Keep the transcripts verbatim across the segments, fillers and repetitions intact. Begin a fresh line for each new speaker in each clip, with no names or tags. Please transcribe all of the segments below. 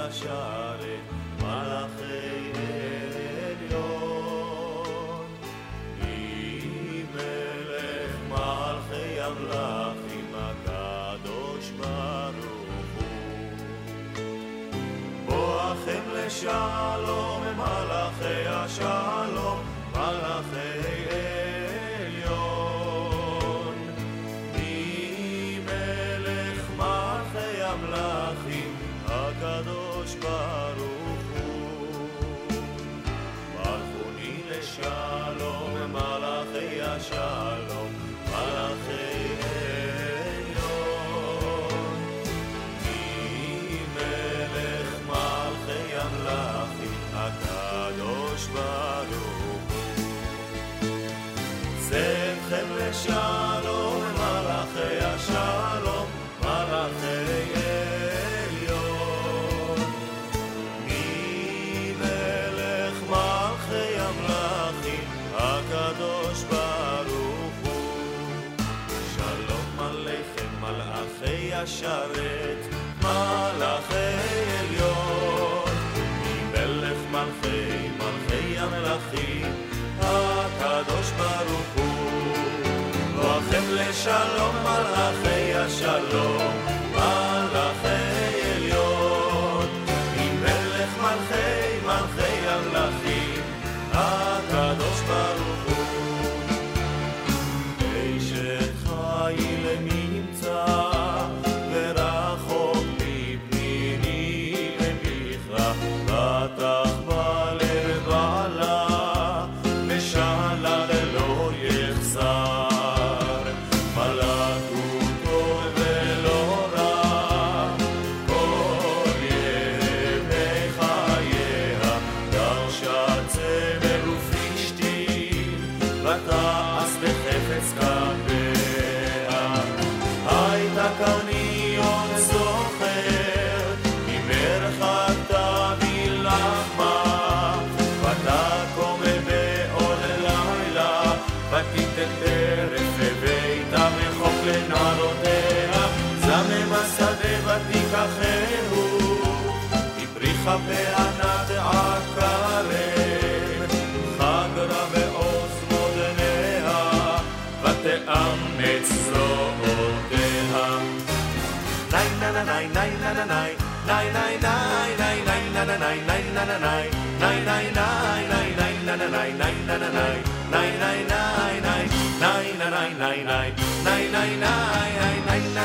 השרת מלאכי עליון היא מלך מלכי המלכים הקדוש ברוך הוא בואכם לשלום מלאכי השלום מלאכי עליון היא מלך מלכי המלכים הקדוש ברוך הוא מלכוני לשלום מלאכי השלום מלאכי עליון היא מלך מלכי המלכים הקדוש ברוך צאתכם לשלום מלאכי השלום מלאכי עליון מי מלך מלכי המלכים הקדוש ברוך הוא שלום עליכם מלאכי השרת מלאכי עליון מי מלך מלכי מלכי המלכים הקדוש ברוך הוא בואכם לשלום מלאכי השלום מלאכי עליון עם מלך מלכי מלכי המלכים הקדוש ברוך הוא אשת חיל נמצא ורחוק מפנינים בכרה בטח בלב בעלה ללא יחסר מלכותו ולא רע כל ימי חייה דרשה צמר ופשתים ותעש בחפץ כפיה הייתה קרניון זוכר עם מרחקתה מלחמה ותקום ותיתן טרף וביתה רחוק לנערותיה זמם השדה ותיקחהו הפריחה בענת עקרב חגרה בעוז מודניה ותאמץ זרועותיה ניי ניי ניי ניי ניי ניי ניי ניי ניי ניי ניי ניי ניי ניי ניי ניי Nine nine nine nine nine nine nine nine nine nine nine nine nine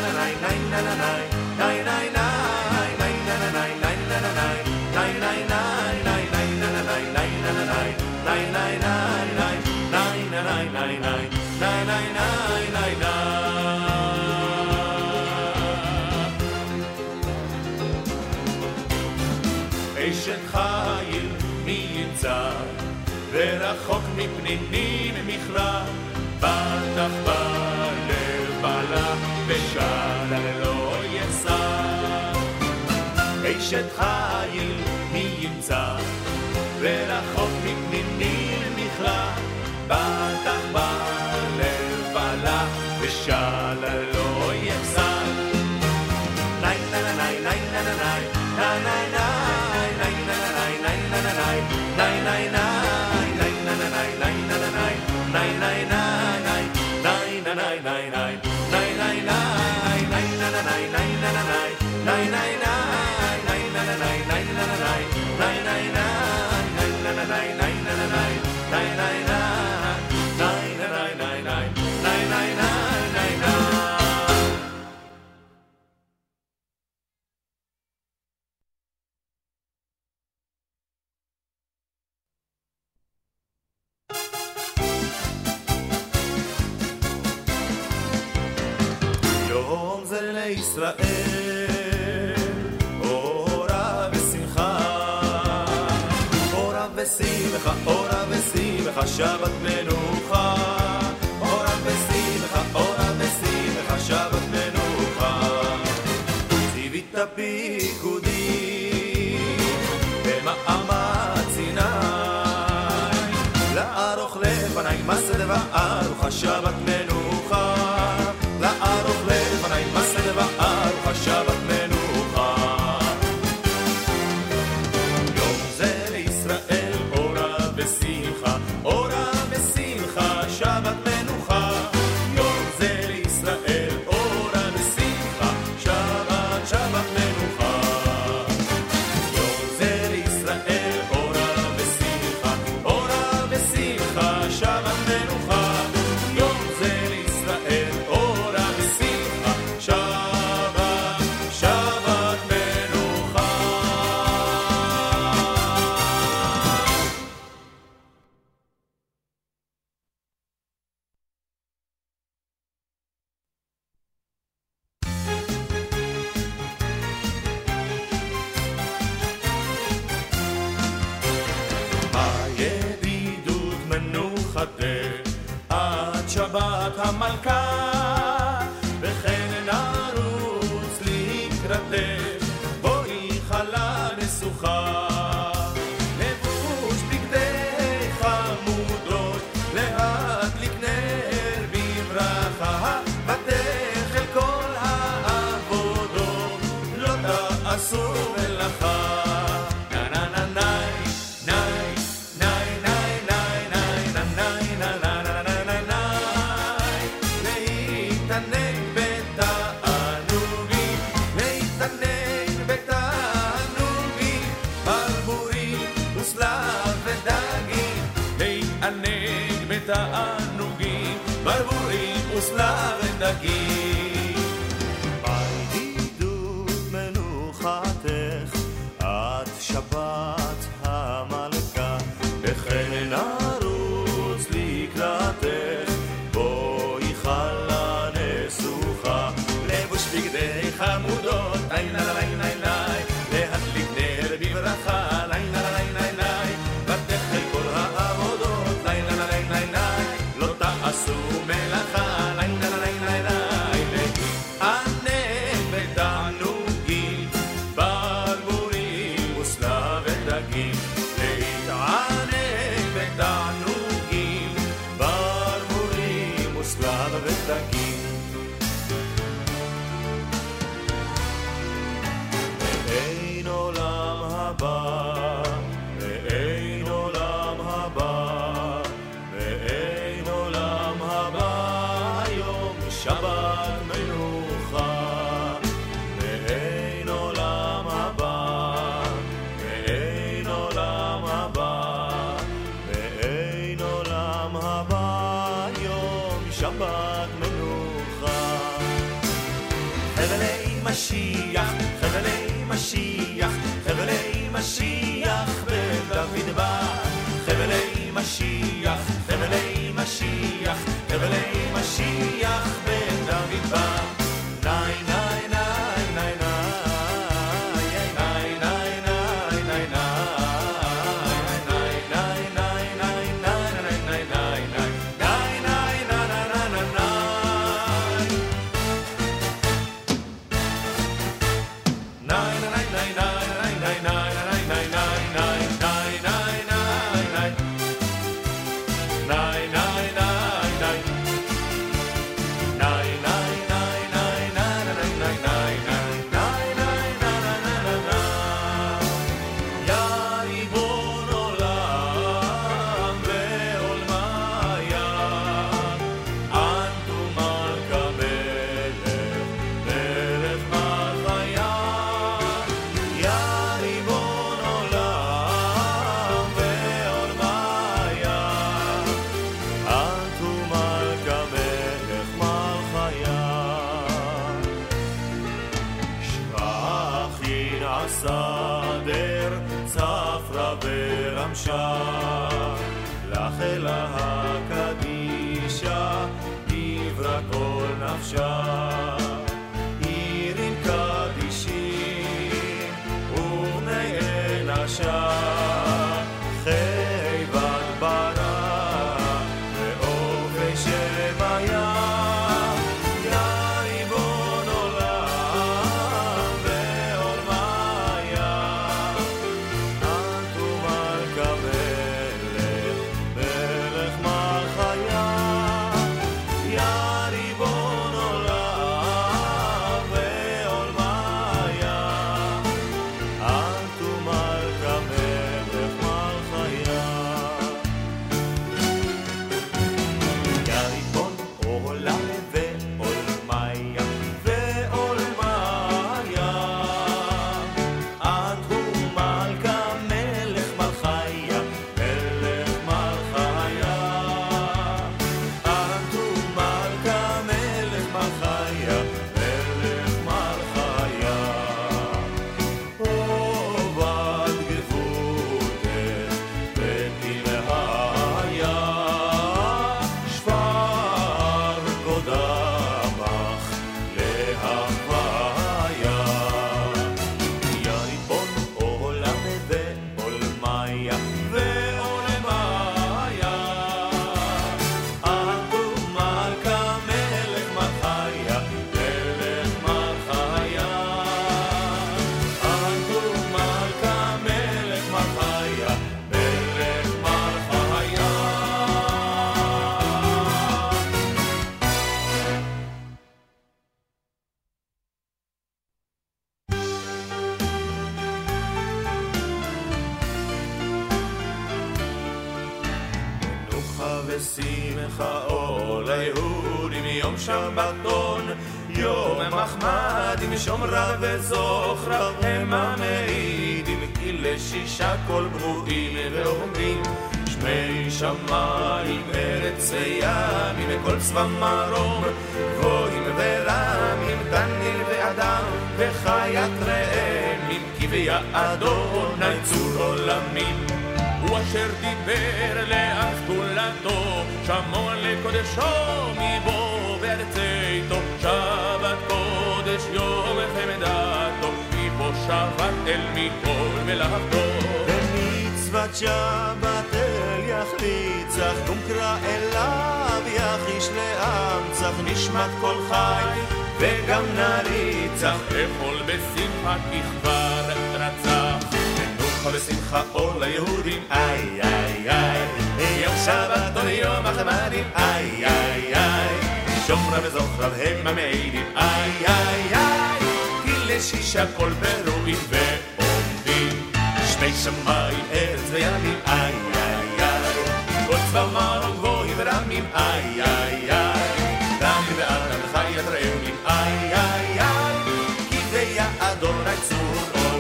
אשת חיל מי ימצא ורחוק מפנינים מכרה בטח בלב בעלה ושאלה ללא יחסר אשת חיל מי ימצא ורחוק מפנינים מכרה בטח בלב בעלה ושאלה ללא יחסר ניי ניי ניי ניי ניי ניי ניי ניי ניי ניי ניי ישראל אורה ושמחה אורה ושמחה אורה ושמחה שבת מנוחה אורה ושמחה אורה ושמחה שבת מנוחה ציווית פיקודים במעמד סיני לערוך לפני מסד וערוך השבת מנוחה לערוך לפני מסד וערוך השבת מנוחה ידידות מנוחתך עד שבת המלכה וכן נרוץ לקראתך בואי חלה נסוכה לבוש בגדי חמודות להדליק נר בברכה ותחל כל העבודות לא תעשו מלאכה תענוגים, ברבורים וסלב ודגים. בידידות מנוחתך עד שבת המלכה וכן נרוץ לקראתך בואי חלה נסוכה לבוש בגדי חמודות לי לי לי לי לי להדליק נר בברכה לי לי לי לי לי ותחל כל העבודות לי לי לי לי לי לא תעשו מלאכה לי לי לי לי לי ענג ותענוגים ברבורים וסלב ודגים להתענג ותענוגים ברבורים וסלב ודגים ואין עולם הבא ואין עולם הבא ואין עולם הבא יום שבת מנוחה ואין עולם הבא ואין עולם הבא ואין עולם הבא יום שבת מנוחה חבלי משיח חבלי משיח חבלי משיח בדוד בא חבלי משיח חבלי משיח חבלי משיח בדוד בא ניי ניי ניי ניי ניי ניי ניי ניי סדר צפרה ברמשה לך אלה הקדישה עברה כל נפשה עירים קדישים ובני אנשה חיבת ברא ואופי שביה
ריבון עולם
ושמחו ליהודים יום שבתון יום מחמדים שומרה וזוכרה הם המעידים כי לשישה כל ברואים ואומרים שמי שמיים ארץ וימים כל צבא מרום גבוהים ורמים דניאל ואדם וחיית רעמים כי ביעדוני צור עולמים הוא אשר דיבר לאף כולתו שמוע לקודשו מבוא בארצתו שבת קודש יום חמדתו מבוא שבת אל מכל מלאכתו במצוות שבת אל יחליצך נומקרא אליו יחיש לאמצך נשמת כל חי וגם נריצך אכול בשמחה כי כבר רצח ושמחה אור ליהודים איי איי איי יום שבתון יום החמדים איי איי איי שומרה וזוכרה הם המעידים איי איי איי כי לשישה כל ברואים ועומדים שמי שמיים ארץ וימים איי איי איי כל צבא מרום גבוהים ורמים איי איי איי דמים ואדם וחיית רעמים איי איי איי כי ביעדוני צור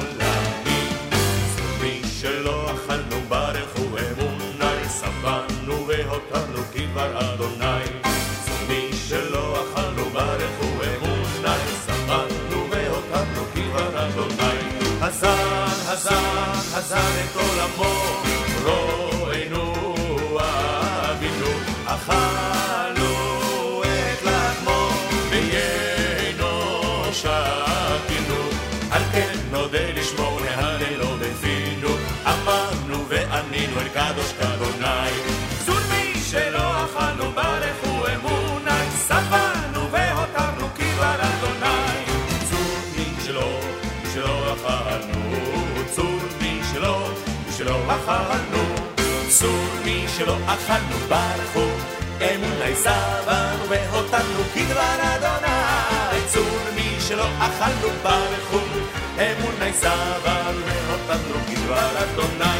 שלא אכלנו ברכו אמוני סבנו והותרנו כדבר אדוני מי שלא אכלנו ברכו אמוני סבנו והותרנו כדבר אדוני הזן, הזן, הזן את עולמו רואינו אבינו אכלנו את לחמו ויינו שתינו על כן נודה לשמו להללו בפינו אמרנו וענינו אל קדוש כאדוני זון מי שלא אכלנו ברכו אמוני סבנו והותרנו כדבר אדוני זון מי שלא שלא אכלנו צור מי שלא שלא אכלנו צור מי שלא אכלנו ברכו אמוני סבנו והותרנו כדבר אדוני צור מי שלא אכלנו ברכו אמוני סבנו והותרנו כדבר אדוני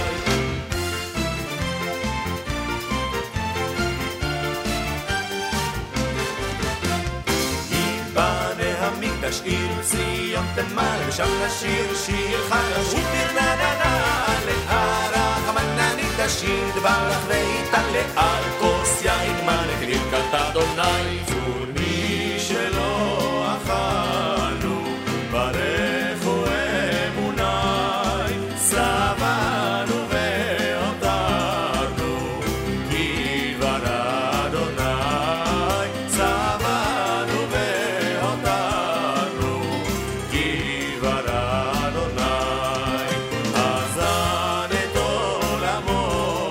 ייבנה המקדש עיר ציון תמלא ושם נשיר שיר חדש וברננה להרחמנה נקדשי דברך ויתעלה על כוס יין מלא כברכת אדוני צור מי שלא אכלנו ברכו אמוני סבנו והותרנו כדבר אדוני סבנו והותרנו כדבר אדוני הזן את עולמו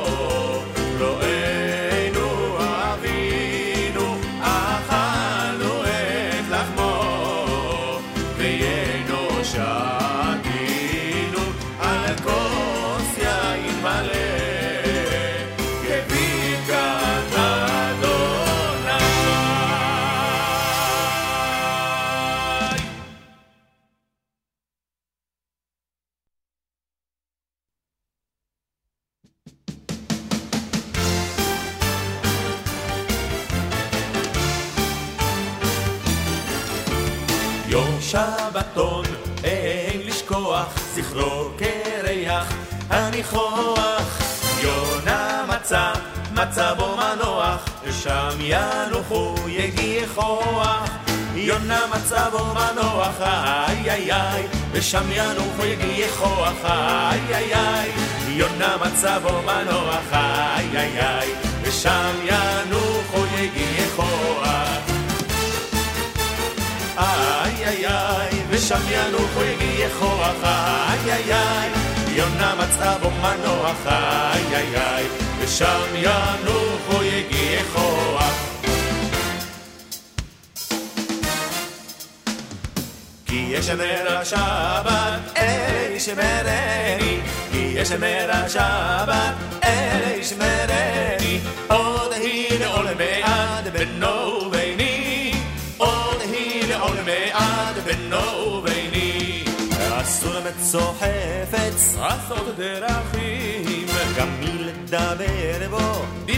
רואינו אבינו אכלנו את לחמו ויינו שתינו על כוס יין מלא כברכת אדוני יום שבתון אין לשכוח זכרו כריח הניחוח יונה מצא מצא בו מנוח ושם ינוחו יגיע כוח יונה מצא בו מנוח איי איי איי ושם ינוחו יגיע כוח איי איי איי יונה מצא בו מנוח איי איי איי ושם ינוחו יגיע כוח איי איי איי ושם ינוחו יגיע כוח איי איי איי יונה מצא בו מנוח איי איי איי ושם ינוחו יגיע כוח כי ישמר השבת אלה ישמרני כי ישמר השבת אלה ישמרני עוד היא לעול מעד בינו וביני עוד היא לעול מעד בינו וביני אסור למצוא חפץ
עשות דרכים
גם מי לדבר בו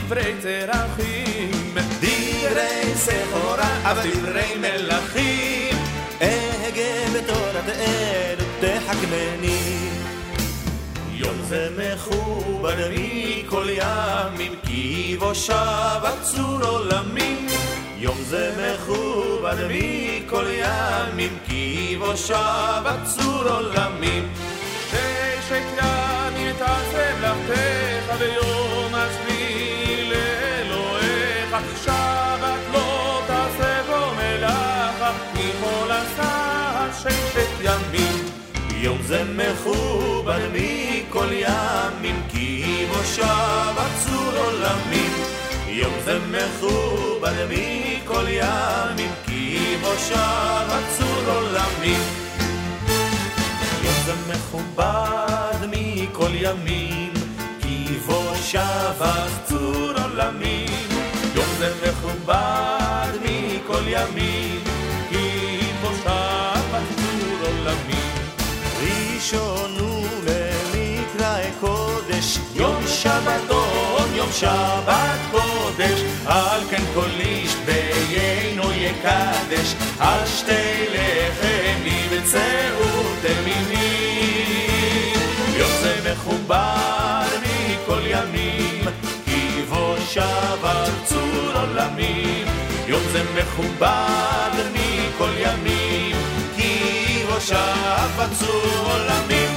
דברי תרחים, דברי סחורה, אבל דברי מלכים, אהגה בתורת אל תחכמני. יום זה מכובד מכל ימים, כי בו שבת צור עולמים. יום זה מכובד מכל ימים, כי בו שבת צור עולמים. ששת ימים תעשה מלאכתך, ביום השביעי לאלוהיך. שבת לא תעשה בו מלאכה, כי כל עשה ששת ימים. יום זה מכובד מכל ימים, כי בו שבת צור עולמים. יום זה מכובד מכל ימים, כי בו שבת צור עולמים. יום זה מכובד מכל ימים, כי בו שבת צור עולמים. יום זה מכובד מכל ימים, כי בו שבת צור עולמים. ראשון ולמקרא קודש, יום שבתון, יום שבת קודש. על כן כל איש ביינו יקדש, על שתי לחמי וצאות תמימים. יום זה מכובד מכל ימים, כי בו שבת צור עולמים. יום זה מכובד מכל ימים, כי בו שבת צור עולמים.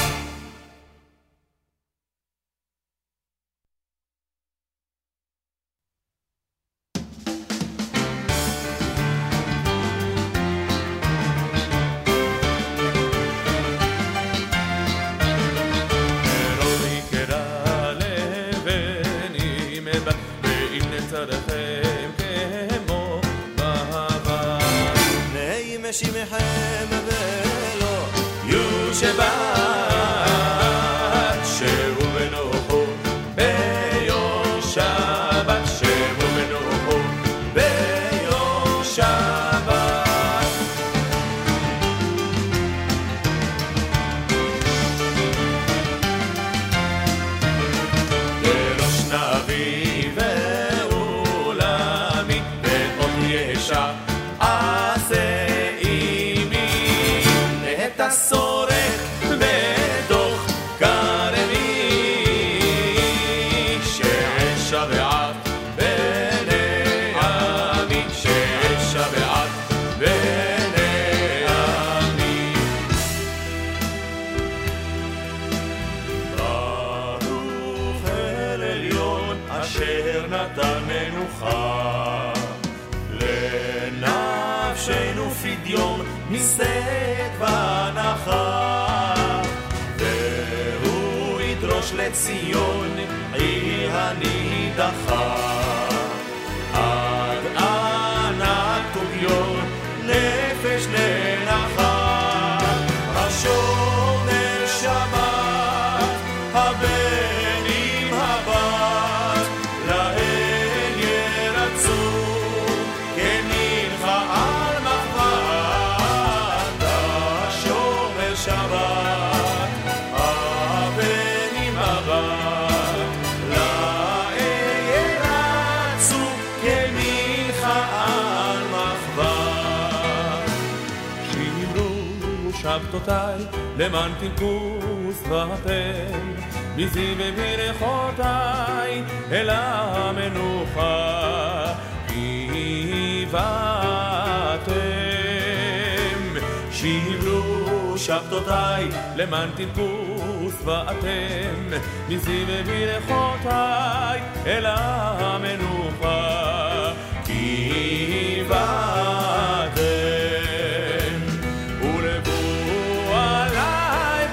שמחם ולא יושבת, שבו ונוחו ביום שבת, שבו ונוחו ביום שבת. בראש נביא ועולמי ועוד ישע עשה הסורק בתוך קרבי, ששבעת בני עמי, ששבעת בני עמי. ברוך אל עליון אשר נתן מנוחה לנפשנו פדיון מסתת והנחה, והוא ידרוש לציון עיר הנידחה. עד אנה תוגיון נפש לנחה, השומר שבת הבן עם הבת, להן ירצו כמנחה על מחבת. השומר שבת הבן עם הבת, להן ירצו כמנחה על מחבת. שימרו שבתותיי למען תלכוס ואתם, מזי וברכותיי אל המנוחה. כי באתם שימרו שבתותיי למען תלכוס ואתם, מזי וברכותיי אל המנוחה. כי באתם ולבו עליי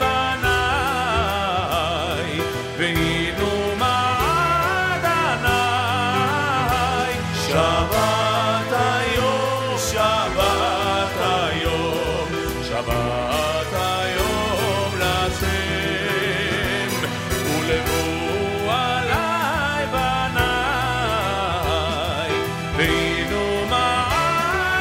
בניי, והינו מעד עיניי. שבת היום, שבת היום, שבת היום לשם. ולבו עליי בניי, והינו מעד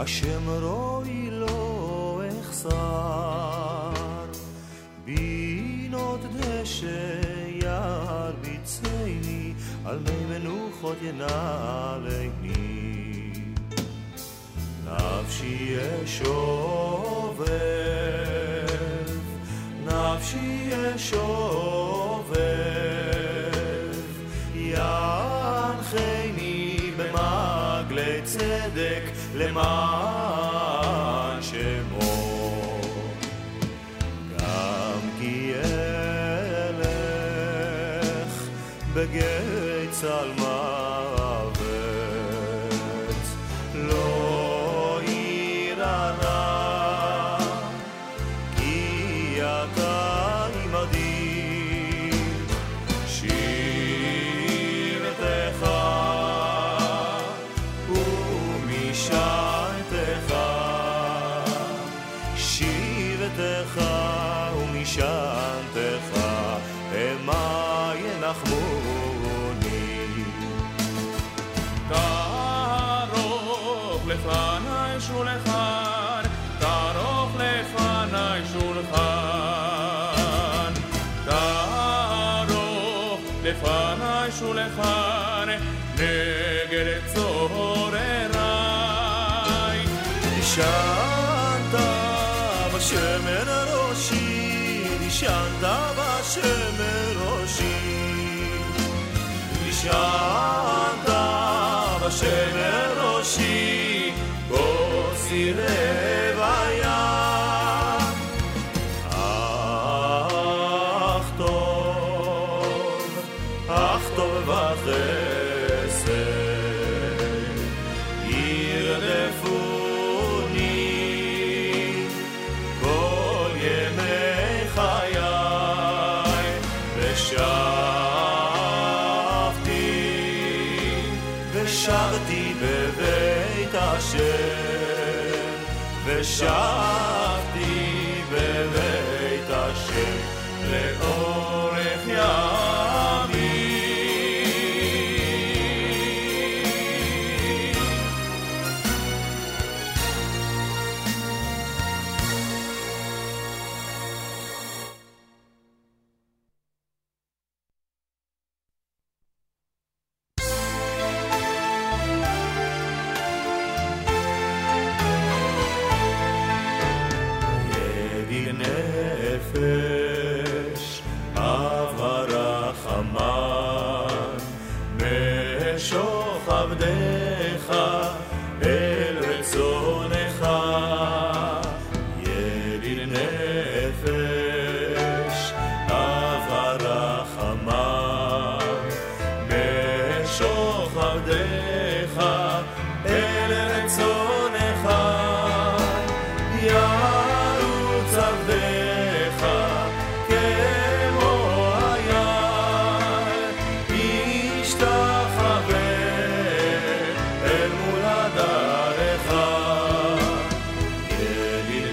השם רואי לא אחסר, בינות דשא ירביצני, על מי מנוחות ינעלני. נפשי אשובב, נפשי אשובב, ינחני במעגלי צדק למען שמו. גם כי אלך בגיא צלמוות, לא אירא רע, כי אתה עמדי. שירתך ומשענתך, שירתך ומשענתך, המה ינחמוני.
תערוך לפני שולחן, תערוך לפני שולחן, תערוך לפני שולחן, נגד צורריי.
נשענת בשמן ראשי, נשענת בשמן ראשי, נשענת בשמן ראשי, בו סירב היה. אך טוב, אך טוב וחסד ירדפוני כל ימי חיי, ושבתי, ושבתי בבית השם, ושבתי בבית השם לאורך ימים. ידיד נפש אהבה רחמן, משוך עבדך אל רצונך. ידיד נפש אהבה רחמן, משוך עבדך אל רצונך. ירוץ עבדך כמו היער, ישתחווה אל מול הדרך. ידיד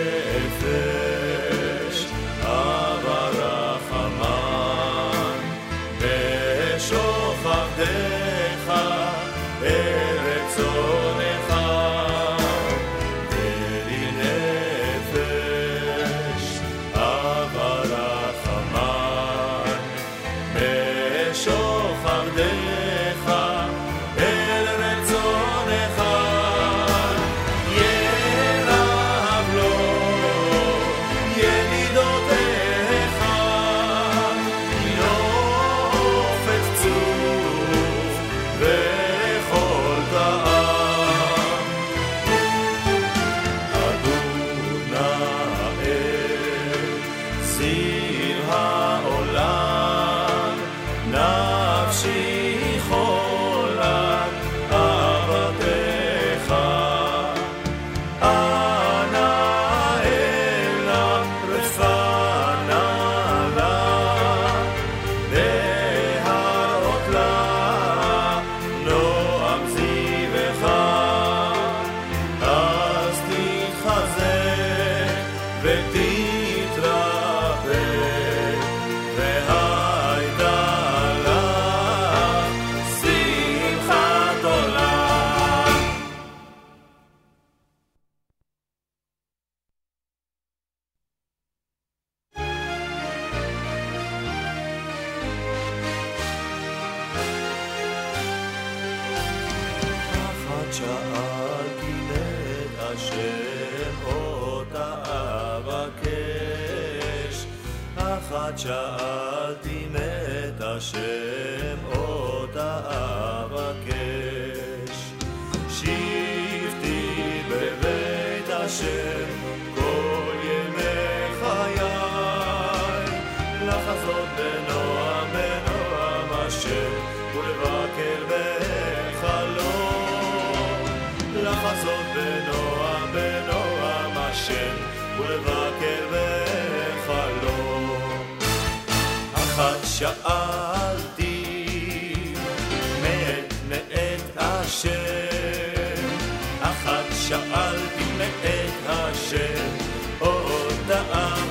נפש אהבה רחמן, משוך עבדך אל רצונך. ידיד נפש אהבה רחמן, משוך עבדך אל רצונך. ילהב לו ידידותיך, נופת צוף וכל טעם. אדונה אל ציר העולם, נפשי חולת אהבתך. אנא אלה רפנה לה, להראות לה נועם זיווך. אז תתחזק ותתרפא, והייתה לך שמחת עולם. שאלתי מאת השם אותה אבקש, אחת שאלתי מאת השם אותה אבקש. שבתי בבית השם כל ימי חיי, לחזות בנועם בנועם השם ולבקר בחלום, לחזות בנועם בנועם השם ולבקר בחלום. אחת שאלתי מאת מאת השם, אחת שאלתי מאת השם אותה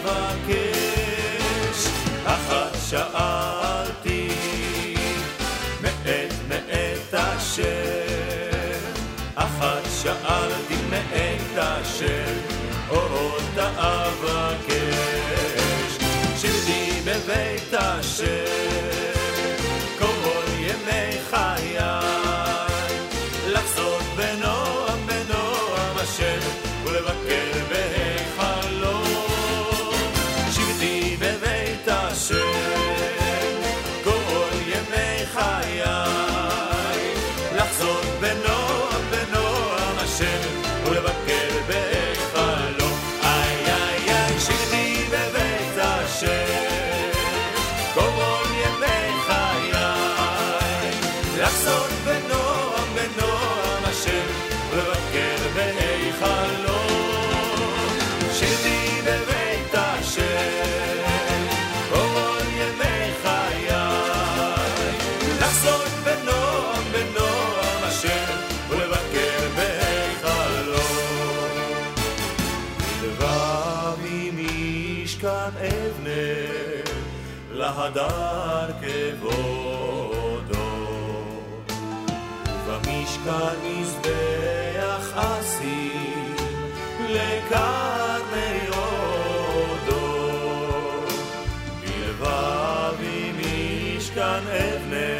אבקש, אחת שאלתי מאת מאת השם, אחת שאלתי מאת השם אותה אבקש. שבתי בבית השם כל ימי חיי, לחזות בנועם בנועם השם ולבקר בחלום. שבתי בבית השם כל ימי חיי, לחזות בנועם בנועם השם ולבקר בחלום. איי איי איי שבתי בבית השם כל ימי חיי, לחזות בנועם בנועם השם ולבקר בחלום. שבתי בבית השם כל ימי חיי, לחזות בנועם בנועם השם ולבקר בחלום. לבבי משכן אבנה להדר כבודו, ובמשכן מזבח אשים לקרני הודו. בלבבי משכן אבנה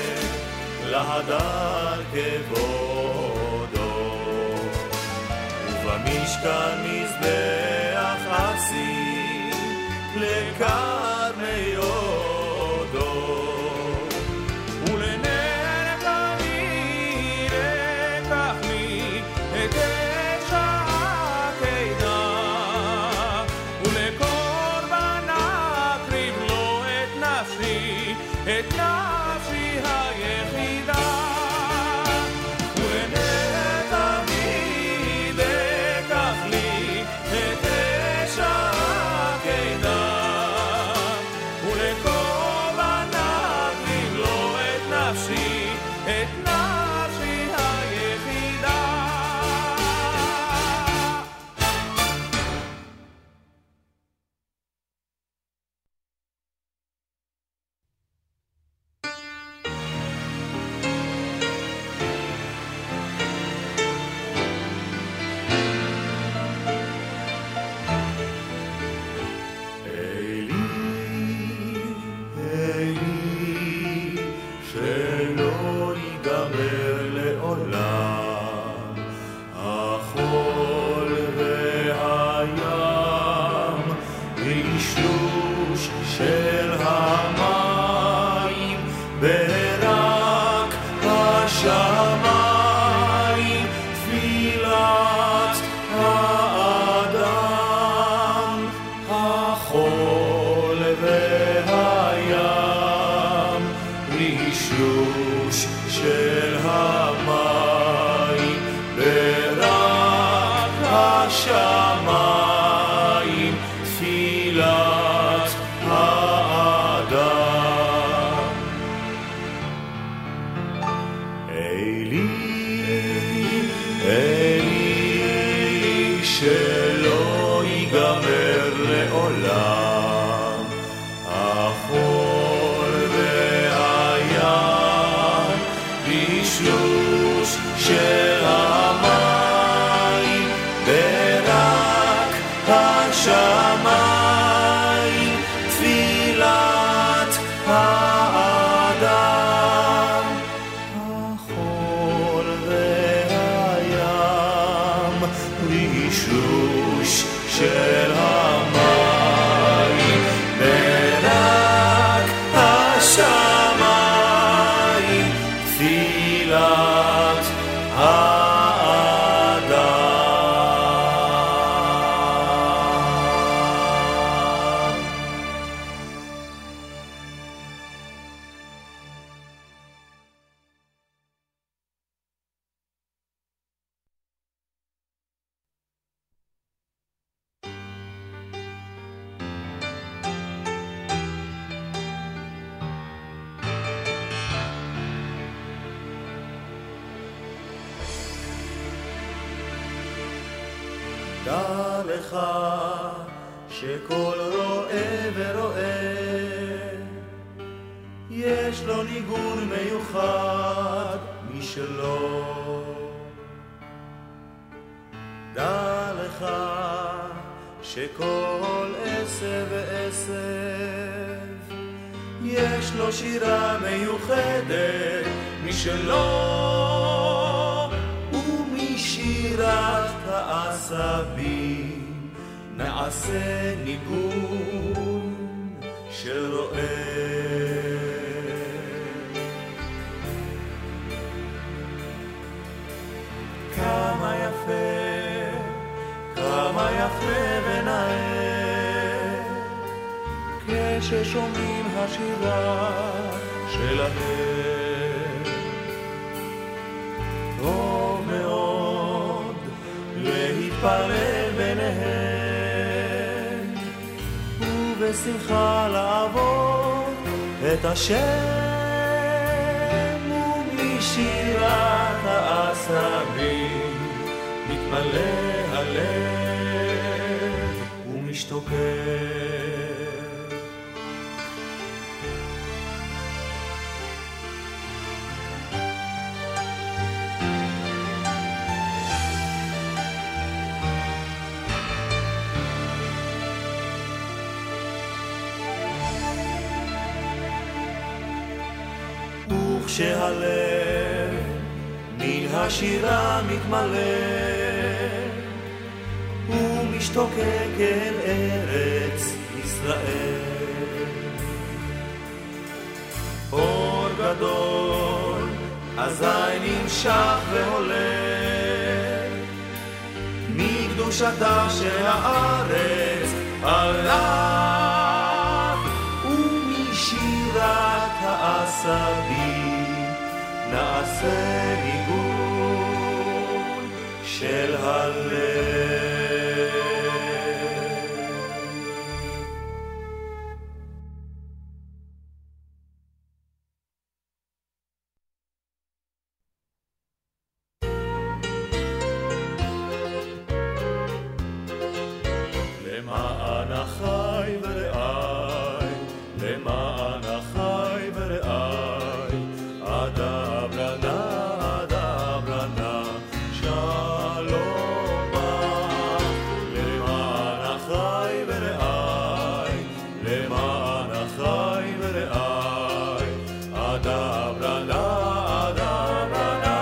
להדר כבודו, ובמשכן מזבח אשים לקרני הודו.
ולנר כליל אקח לי את אש העקדה, ולקורבן אקריב לו את נפשי, את נפשי היחידה. ולנר כליל אקח לי את אש העקדה, ולקורבן אקריב לו את נפשי, את נפשי היחידה.
אלי, אלי, שלא ייגמר לעולם החול והים, ואישוש של המים, ברק השמיים, תפילת האדם. החול והים, רישוש של המים, ברק השמיים, תפילת האדם. אלי, אלי, שלא ייגמר לעולם החול והים, בשלוש של המים, ברק השמיים, תפילת האדם. החול והים רישוש של המים ורק השמיים תפילת האדם. דע לך שכל רואה ורואה יש לו ניגון מיוחד משלו. דע לך שכל עשב ועשב יש לו שירה מיוחדת משלו, ומשירת העשבים נעשה ניגון של רועה. כמה יפה, כמה יפה ונאה כששומעים השירה שלהם. טוב מאוד להתפלל ביניהם ובשמחה לעבוד את השם, ומשירת העשבים מתמלא הלב ומשתוקק. וכשהלב מן השירה מתמלא ומשתוקק אל ארץ ישראל, אור גדול אזי נמשך ועולה מקדושתה של הארץ עליו, ומשירת העשבים נעשה ניגון של הלב. למען החי ורעי, למען החי ורעי, אדברנה, אדברנה, שלום בך. למען החי ורעי, למען החי ורעי, אדברנה, אדברנה,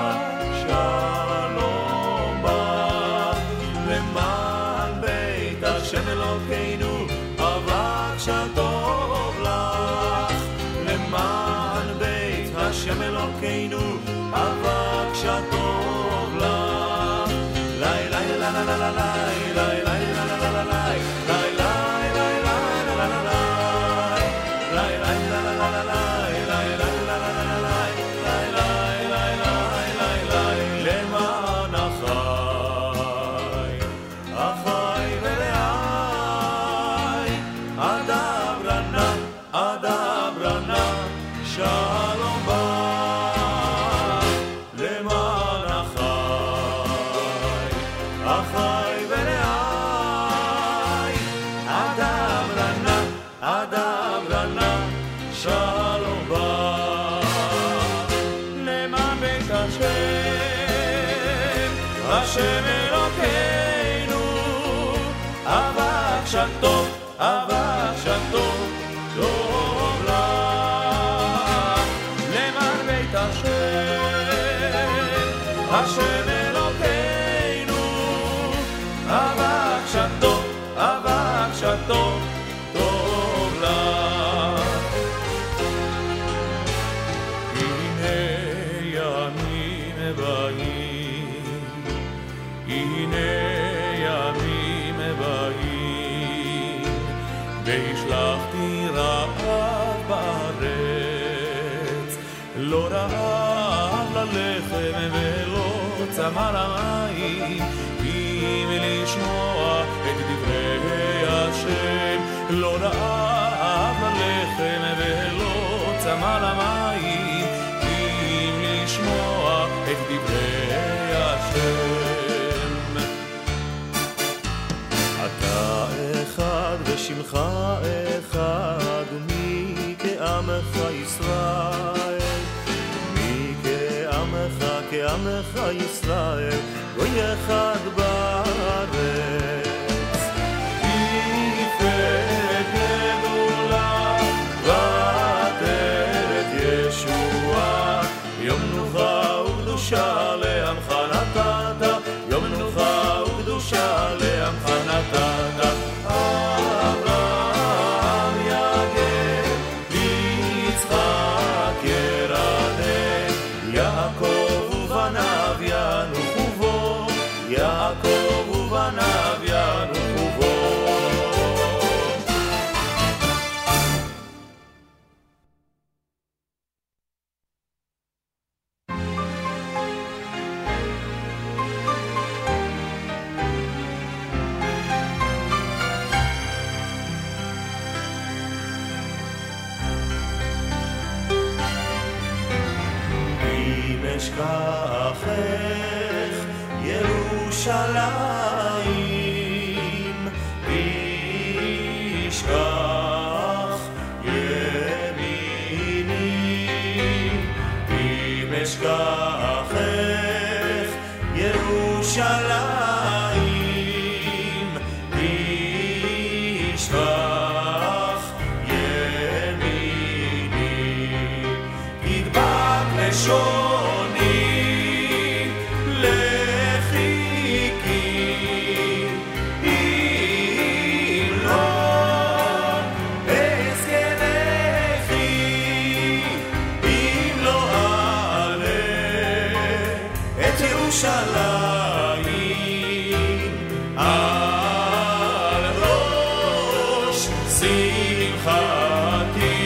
שלום בך. למען בית השם אלוקינו, אבקשה טוב לך. למען בית השם אלוקינו, אבקשה טוב לך. לי לי לה לה לה לה לי לי לי לה לה לה לה לי לי לי לי לה לה לה לה לי לי לה לה לה לה לי לי לה לה לה לה לי לי לי לי לי למען החי, החי ורעי, אדברנה, אדברנה, שלום בך. למען החי, החי ורעי, אדברנה, אדברנה, שלום בך. למען בית השם, השם אלוקינו, אבקשה טוב, אבקשה טוב, טוב לך. למען בית השם, השם אלוקינו,
אבק שטות, אבק שטות, טוב לך. הנה ימים באים, הנה ימים באים, והשלחתי רעב בארץ, לא רעב ללחם ולא צמא למים, אם לשמוע את דברי השם, לא רעב ללחם ולא צמא למים, אם לשמוע את דברי השם.
אתה אחד ושמך אחד, ומי כעמך ישראל, מי כעמך כעמך ישראל, גוי אחד בארץ. תפארת גדולה ועטרת ישועה, יום מנוחה וקדושה לעמך נתת, יום מנוחה וקדושה לעמך נתת. אברהם יגן ויצחק ירדן, יעקב ובניו ינוחו בו, יעקב ובניו ינוחו בו. אשכחך ירושלים, תשכח ימיני. אם אשכחך ירושלים, תשכח ימיני. תדבק לשון ירושלים על ראש שמחתי.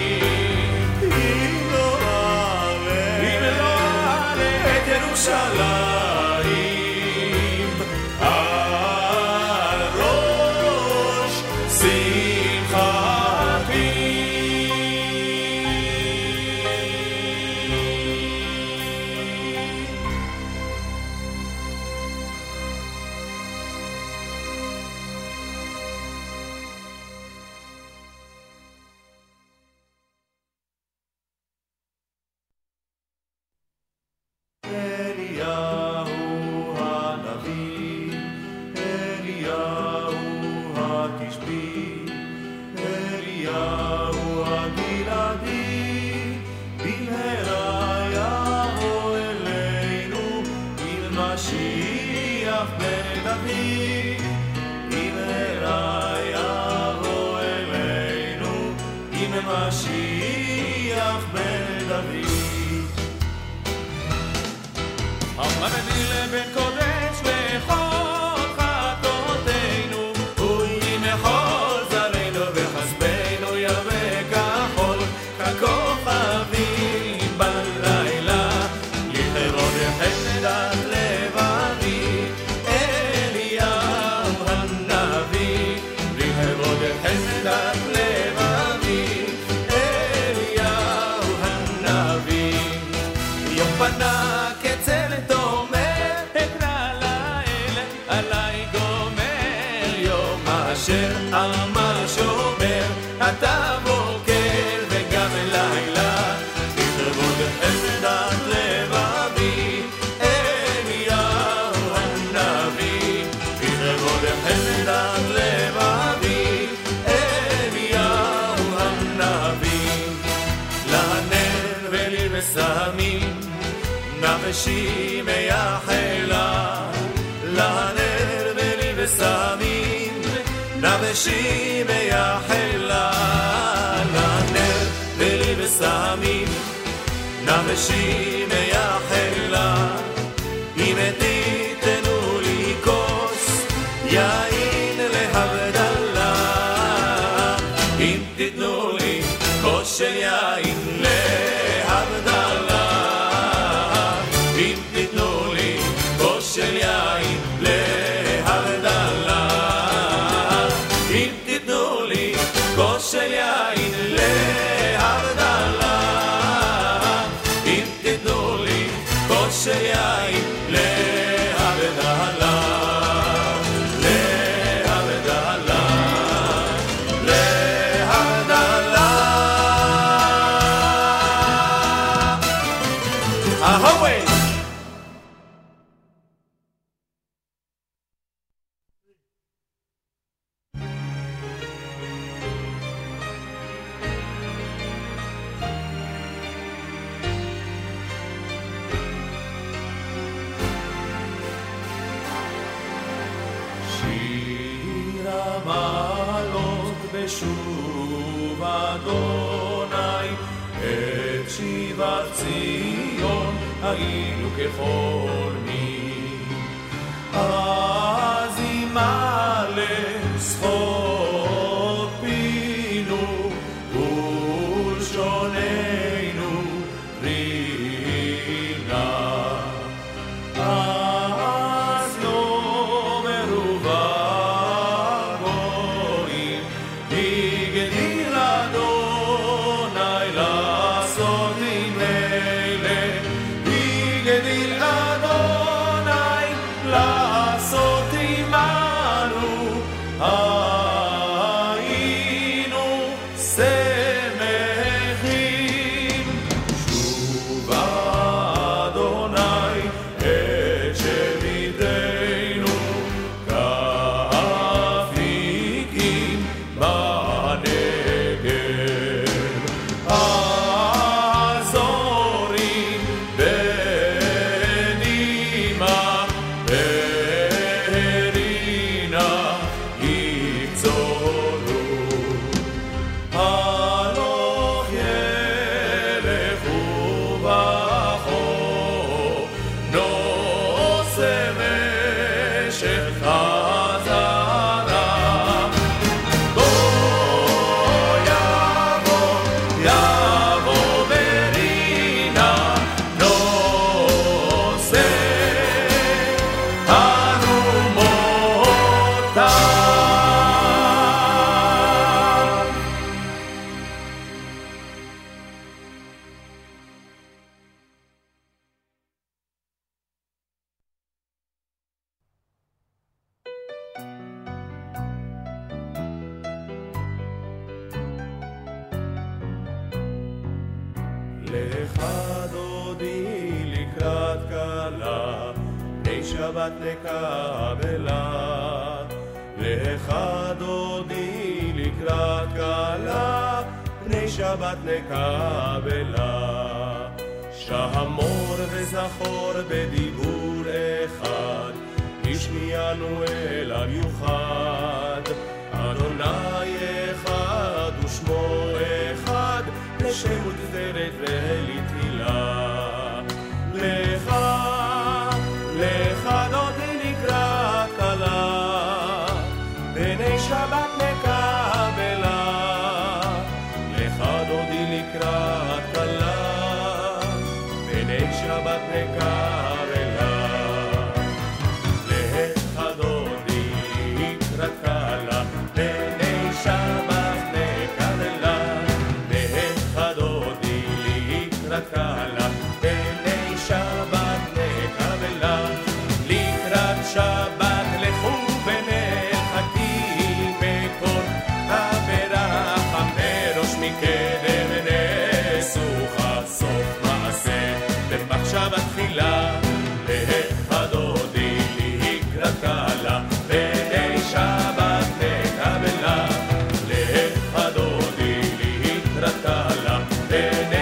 אם לא אעלה, אם לא אעלה את ירושלים על ראש שמחתי. משיח בן דוד. המבדיל בין קודש לכל חטאותינו, הוא ימחול זרענו וחסדנו ירבה כחול, ככוכבים בלילה, לכבוד חסדת לבבי, אליהו הנביא, לכבוד חסדת לבבי, אליהו הנביא. יום פנה כצל תומר, אקרא לאל עלי גומר, יום אשר אמר שומר, אתה בוקר וגם לילה, לכבוד חסדת לבבי, אליהו הנביא, לכבוד חסדת לבבי, אליהו הנביא. לנר ולי ושמים נפשי מייחלה, לנר ולי ושמים נבשים ויחלה לנר ולי ושמים נבשים ויחלה אם תיתנו לי כוס יין להבדלה אם תיתנו לי כוס של יין להבדלה אם תיתנו לי כוס של יין להבדלה אם תיתנו לי כוס של יין להבדלה אם תיתנו לי כוס של יין להבדלה להבדלה להבדלה ahoy שוב אדוני את שיבת ציון היינו כחולמים אז ימלא שפות פינו ולשוננו רינה אז לא מרובה הגדיל אדוני לעשות עם אלה הגדיל אדוני לעשות עמנו היינו שמחים שוב אדוני את שביתנו כאפיקים לך דודי לקראת כלה, בני שבת נקבלה. לך דודי לקראת כלה, בני שבת נקבלה. שמור וזכור בדיבור אחד, השמיענו אל המיוחד. אדוני אחד ושמו אחד, לשם ותפארת ולתהילה. לך, לך דודי לקראת כלה, בני שבת נקבלה. לך דודי לקראת כלה, בני שבת נקבלה. לך דודי לקראת כלה, בני שבת נקבלה. לך דודי לקראת כלה, בני שבת נקבלה. לקראת שבת לכו ונלחקים בקול הברכה מראש מקדם נסוכה סוף מעשה במחשבה תחילה. לך דודי לקראת כלה, בני שבת נקבלה. לך דודי לקראת כלה, בני